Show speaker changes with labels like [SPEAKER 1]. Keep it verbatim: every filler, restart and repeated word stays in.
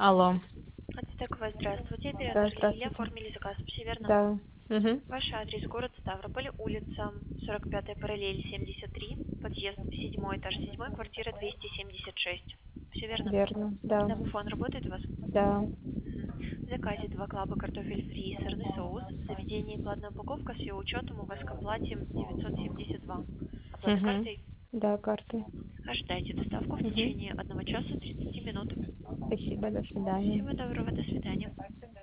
[SPEAKER 1] Алло.
[SPEAKER 2] Ацтековая, здравствуйте.
[SPEAKER 1] Да,
[SPEAKER 2] Оператор Лилия.
[SPEAKER 1] здравствуйте.
[SPEAKER 2] Оформили заказ. Все верно?
[SPEAKER 1] Да. Мгм.
[SPEAKER 2] Ваш адрес: город Ставрополь, улица сорок пятая параллель, семьдесят три, подъезд седьмой, этаж седьмой, квартира двести семьдесят шесть. Все верно?
[SPEAKER 1] Верно. Да.
[SPEAKER 2] Домофон работает у вас?
[SPEAKER 1] Да.
[SPEAKER 2] Мгм. В заказе два клаба, картофель фри и сырный соус. В заведении платная упаковка с ее учетом у вас к оплате девятьсот семьдесят два. Оплата
[SPEAKER 1] Мгм.
[SPEAKER 2] картой?
[SPEAKER 1] Да, карты.
[SPEAKER 2] Ожидайте доставку в
[SPEAKER 1] Мгм.
[SPEAKER 2] течение одного часа тридцати минут.
[SPEAKER 1] Спасибо, до свидания.
[SPEAKER 2] Всего доброго, до свидания.